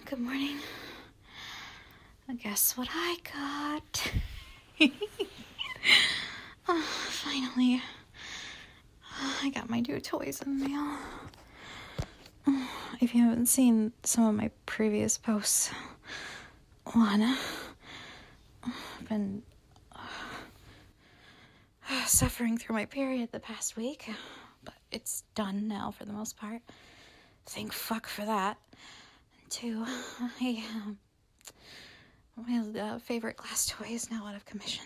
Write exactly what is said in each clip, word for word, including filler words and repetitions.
Good morning. Guess what I got? Oh, finally. I got my new toys in the mail. If you haven't seen some of my previous posts, one, I've been uh, suffering through my period the past week, but it's done now for the most part. Thank fuck for that. And two, I, um, my uh, favorite glass toy is now out of commission.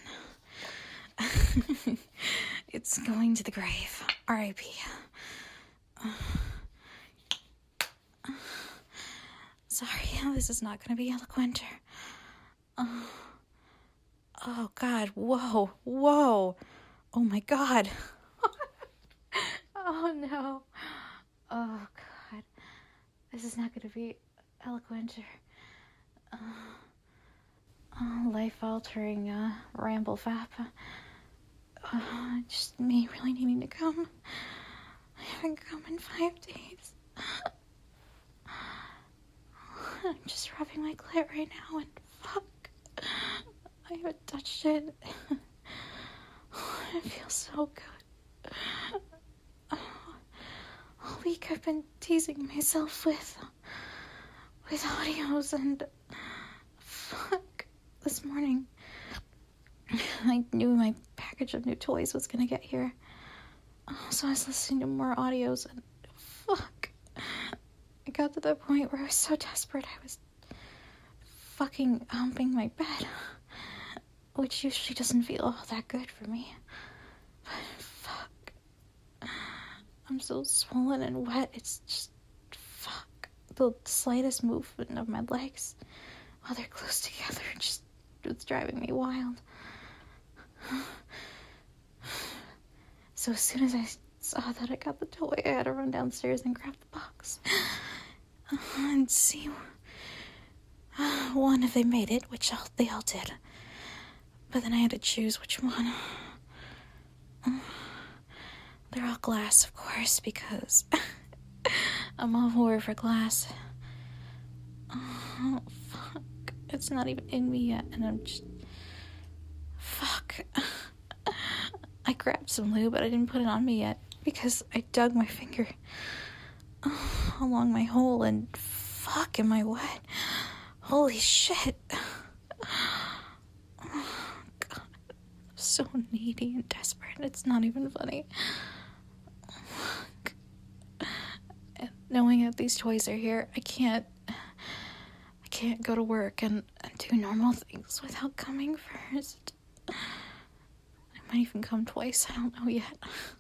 It's going to the grave. R I P Uh, uh, sorry, this is not going to be eloquent. Or, uh, oh, God. Whoa. Whoa. Oh, my God. Oh, no. Oh, God. This is not going to be eloquent or uh, uh, life-altering uh, ramble fap. Uh, just me really needing to come. I haven't come in five days. I'm just rubbing my clit right now and fuck. I haven't touched it. It feels so good. All week I've been teasing myself with with audios and fuck. This morning I knew my package of new toys was gonna get here. So I was listening to more audios and fuck. I got to the point where I was so desperate I was fucking humping my bed, which usually doesn't feel all that good for me. But fuck. I'm so swollen and wet, it's just fuck. The slightest movement of my legs while they're close together just it's driving me wild. So as soon as I saw that I got the toy, I had to run downstairs and grab the box and see uh, one if they made it, which all, they all did. But then I had to choose which one. They're all glass, of course, because I'm all whore for glass. Oh, fuck. It's not even in me yet, and I'm just... Fuck. I grabbed some lube, but I didn't put it on me yet, because I dug my finger along my hole, and fuck, am I wet. Holy shit. Oh, God. I'm so needy and desperate. It's not even funny. Fuck. And knowing that these toys are here, I can't... I can't go to work and, and do normal things without coming first. I might even come twice, I don't know yet.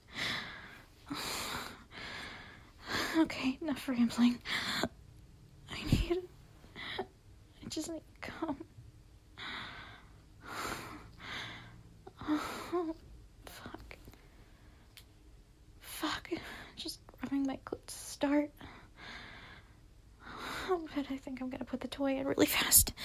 Okay, enough rambling. I need... I just need to come. Oh, fuck. Fuck. Just rubbing my clit to start. Oh, but I think I'm gonna put the toy in really fast.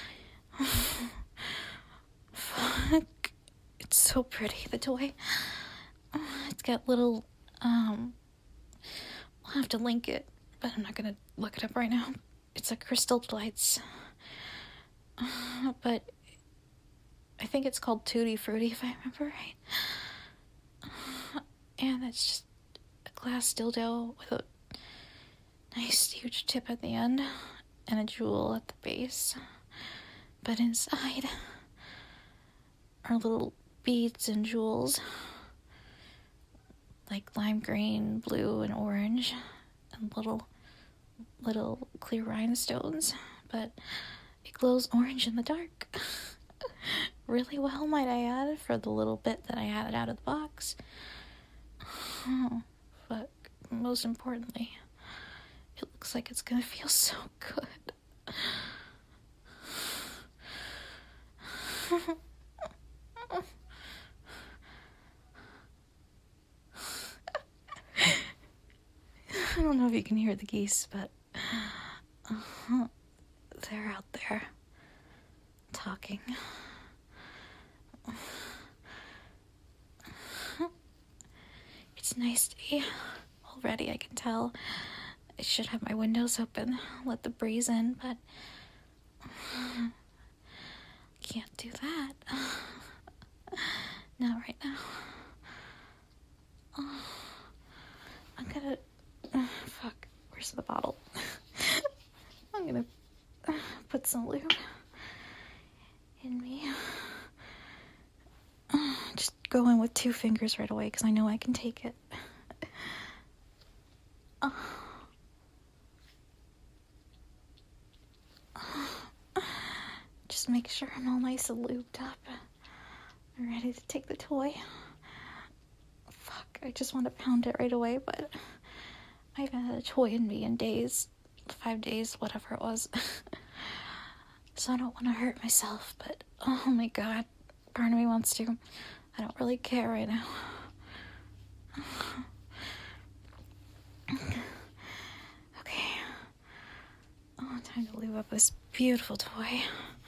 Fuck. It's so pretty, the toy. It's got little, um, I'll have to link it, but I'm not gonna look it up right now. It's a Crystal Delights. Uh, but I think it's called Tutti Frutti, if I remember right. Uh, and it's just a glass dildo with a nice huge tip at the end and a jewel at the base. But inside are little beads and jewels like lime green, blue, and orange, and little little clear rhinestones, but it glows orange in the dark. Really well, might I add, for the little bit that I had out of the box. Oh, but most importantly, it looks like it's gonna feel so good. I don't know if you can hear the geese, but uh, they're out there talking. It's a nice day already, I can tell. I should have my windows open, let the breeze in, but can't do that. Not right now. Oh, I'm gonna... Uh, fuck, where's the bottle? I'm gonna uh, put some lube in me. Uh, just go in with two fingers right away, because I know I can take it. Uh, just make sure I'm all nice and lubed up. I'm ready to take the toy. Fuck, I just want to pound it right away, but I haven't had a toy in me in days. Five days, whatever it was. So I don't want to hurt myself, but oh my god, part of me wants to. I don't really care right now. Okay. Oh, time to lube up this beautiful toy.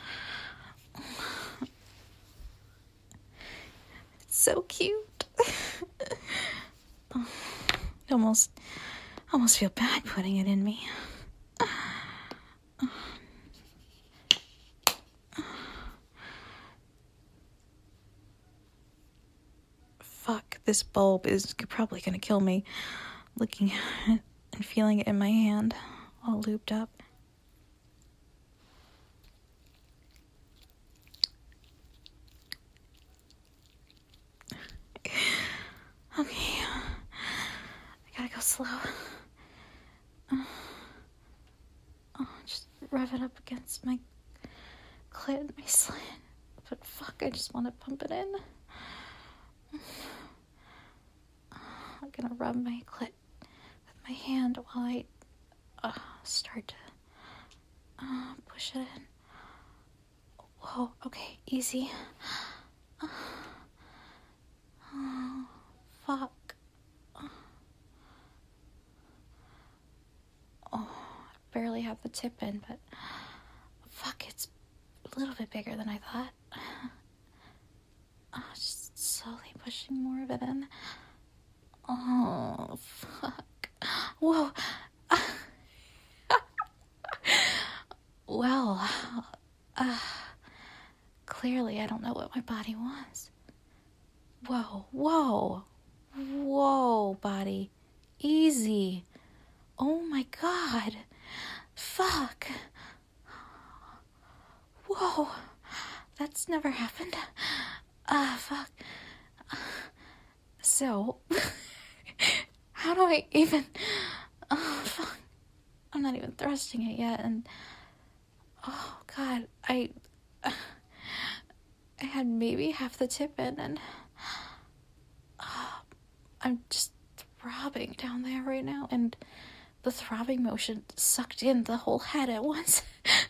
It's so cute. Oh, I almost, almost feel bad putting it in me. Fuck, this bulb is probably gonna kill me. Looking at it and feeling it in my hand, all lubed up. Okay, I gotta go slow. Uh, oh, just rev it up against my clit and my slit. But fuck, I just want to pump it in. I'm gonna rub my clit with my hand while I uh, start to uh, push it in. Whoa, okay, easy. Uh, oh, fuck. Oh, I barely have the tip in, but fuck, it's a little bit bigger than I thought. Oh, just slowly pushing more of it in. Oh, fuck. Whoa. Well, uh, clearly I don't know what my body wants. Whoa, whoa, whoa, body. Easy. Oh my god. Fuck. Whoa. That's never happened. Ah, uh, fuck. So, how do I even... Oh, fuck. I'm not even thrusting it yet, and... Oh, God. I... I had maybe half the tip in, and... Uh, I'm just throbbing down there right now, and the throbbing motion sucked in the whole head at once.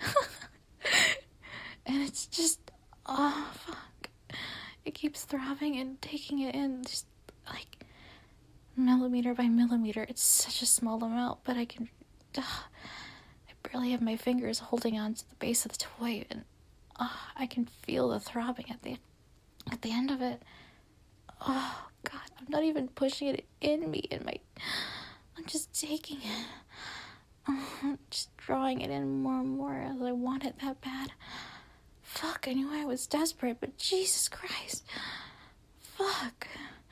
And it's just... Oh, fuck. It keeps throbbing and taking it in, just like millimeter by millimeter. It's such a small amount, but I can... Uh, I barely have my fingers holding on to the base of the toy, and uh, I can feel the throbbing at the at the end of it. Oh, God, I'm not even pushing it in me, in my... I'm just taking it. Oh, just drawing it in more and more as I want it that bad. Fuck, I knew I was desperate, but Jesus Christ. Fuck.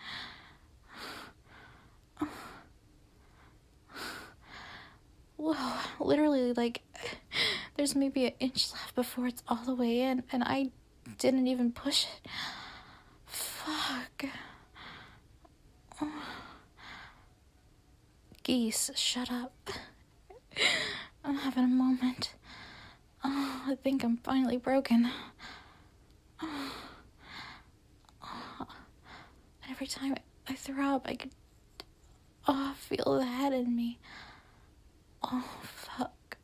Whoa, literally, like, there's maybe an inch left before it's all the way in, and I didn't even push it. Fuck. Oh. Geese, shut up. I'm having a moment. Oh, I think I'm finally broken. Oh. Oh. And every time I throb, I could oh, feel the head in me. Oh, fuck.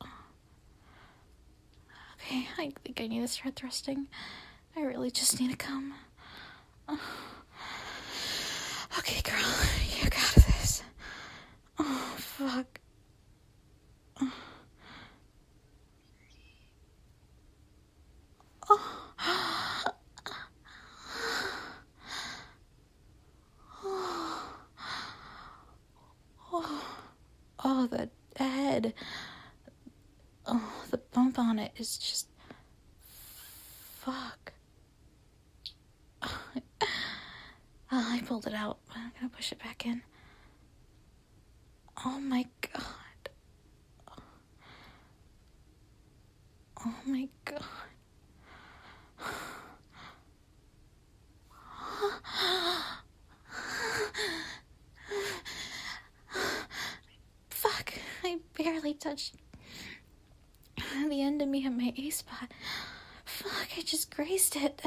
Okay, I think I need to start thrusting. I really just need to come. Oh. Okay, girl, you got this. Oh, fuck. Oh. Oh. Oh. Oh, that head. Oh, the bump on it is just... Fuck. Oh, I pulled it out, but I'm gonna push it back in. Oh my god. Oh my god. Fuck, I barely touched the end of me at my A-spot. Fuck, I just grazed it.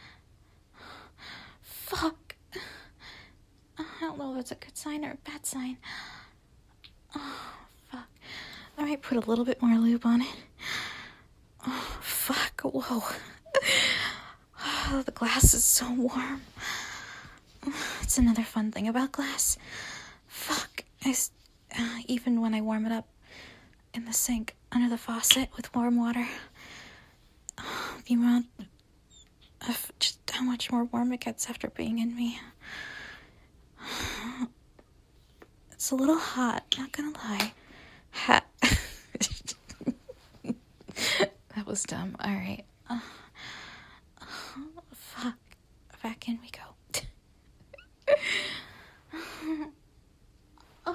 Fuck. I don't know if it's a good sign or a bad sign. Oh, fuck. I might put a little bit more lube on it. Oh, fuck. Whoa. Oh, the glass is so warm. It's another fun thing about glass. Fuck. I, uh, even when I warm it up in the sink under the faucet with warm water, oh, the amount of just how much more warm it gets after being in me. It's a little hot, not gonna lie. Ha- that was dumb. Alright. Uh, oh, fuck. Back in we go. oh.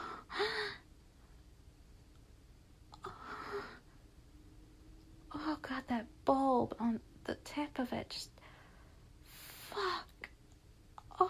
oh god, that bulb on the tip of it just... Fuck. Oh.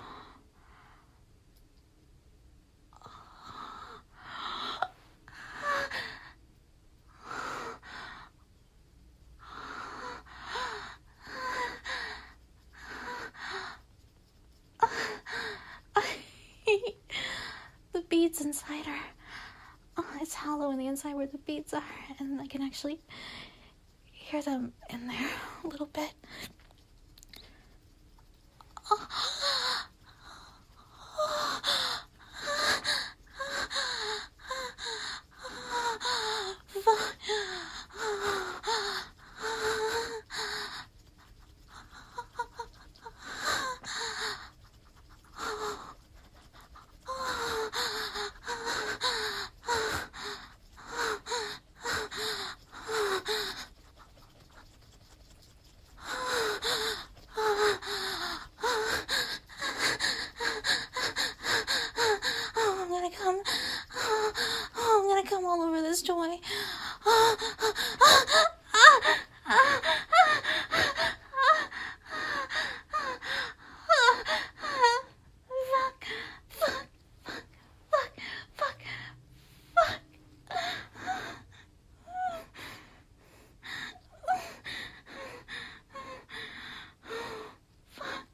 The beads inside her. Oh, it's hollow in the inside where the beads are, and I can actually hear them in there a little bit. Oh. All over this toy. Fuck, fuck, fuck, fuck, fuck, fuck.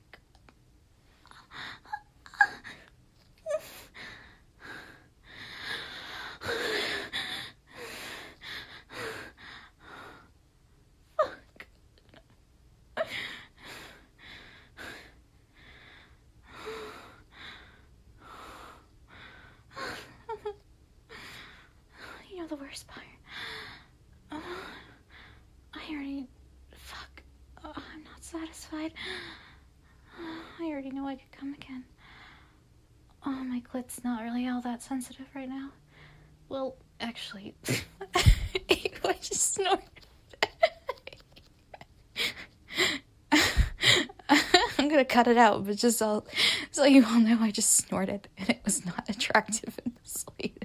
You know the worst part? Uh, I already... Fuck. Uh, I'm not satisfied. Uh, I already know I could come again. Oh, my clit's not really all that sensitive right now. Well, actually... I just snorted. I'm gonna cut it out, but just so, so you all know I just snorted, and it was not attractive in the slightest.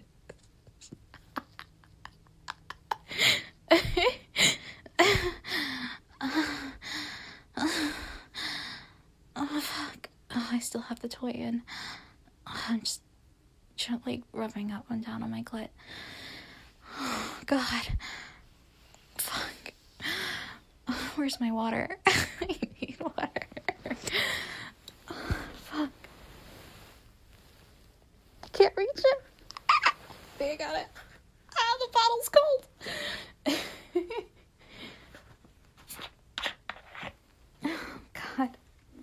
Oh, fuck. Oh, I still have the toy in. Oh, I'm just gently rubbing up and down on my clit. Oh, God. Fuck. Oh, where's my water? I need water. Oh, fuck. I can't reach it. Ah, there, I got it. Ah, the bottle's cold. Oh, God.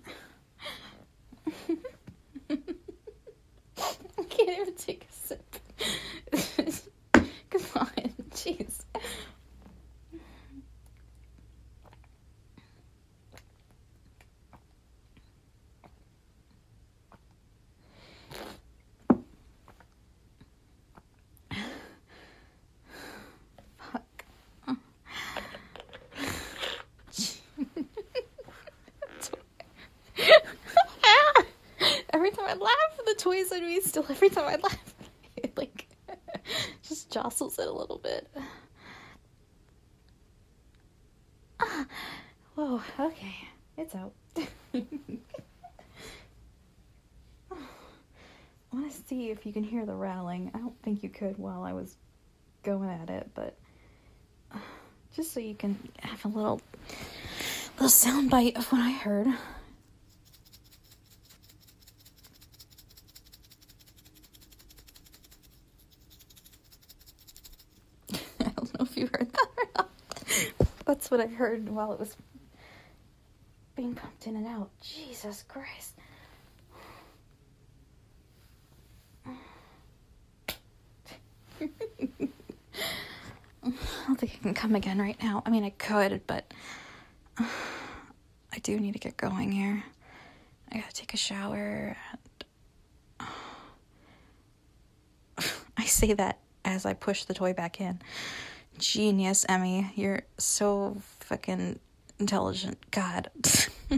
I can't even take a sip. Come on, jeez. toys on me still every time I laugh. It, like, just jostles it a little bit. Ah, whoa, okay. It's out. I want to see if you can hear the rattling. I don't think you could while I was going at it, but uh, just so you can have a little little sound bite of what I heard. I don't know if you heard that or not. That's what I heard while it was being pumped in and out. Jesus Christ. I don't think I can come again right now. I mean, I could, but uh, I do need to get going here. I gotta take a shower. And, uh, I say that as I push the toy back in. Genius, Emmy. You're so fucking intelligent. God. Fuck.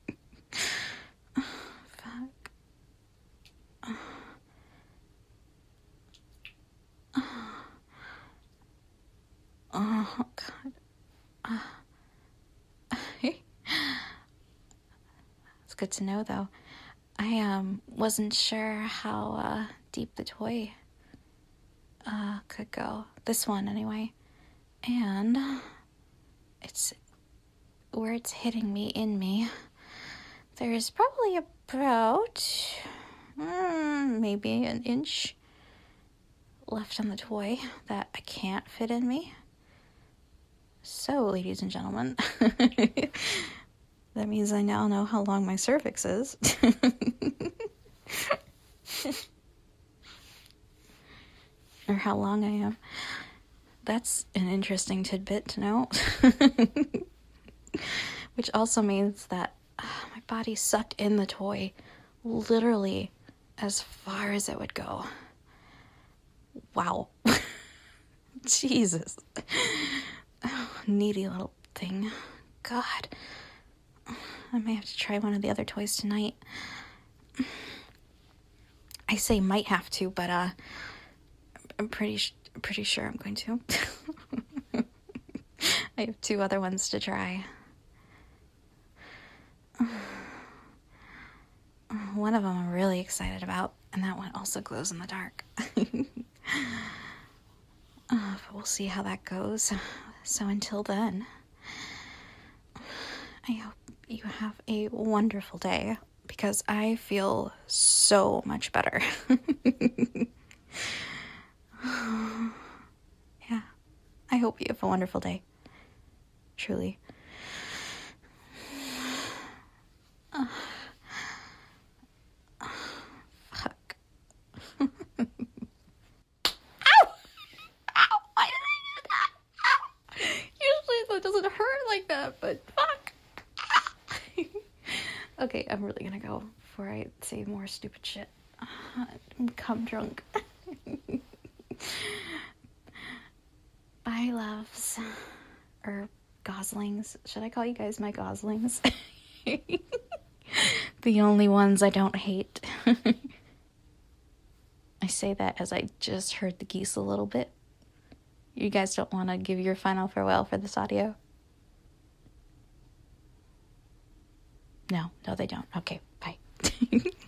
Oh, God. Uh, it's good to know, though. I um wasn't sure how uh, deep the toy uh, could go. This one, anyway. And it's where it's hitting me, in me. There's probably about mm, maybe an inch left on the toy that I can't fit in me. So, ladies and gentlemen, that means I now know how long my cervix is. Or how long I am. That's an interesting tidbit to know. Which also means that uh, my body sucked in the toy literally as far as it would go. Wow. Jesus. Oh, needy little thing. God. I may have to try one of the other toys tonight. I say might have to, but uh, I'm pretty sh- pretty sure I'm going to. I have two other ones to try. One of them I'm really excited about, and that one also glows in the dark. Uh, but we'll see how that goes. So until then, I hope you have a wonderful day, because I feel so much better. Yeah, I hope you have a wonderful day. Truly. Uh, fuck. It doesn't hurt like that, but fuck. Okay, I'm really gonna go before I say more stupid shit. I'm cum drunk. Bye, loves. Or goslings. Should I call you guys my goslings? The only ones I don't hate. I say that as I just heard the geese a little bit. You guys don't want to give your final farewell for this audio? No, no they don't. Okay, bye.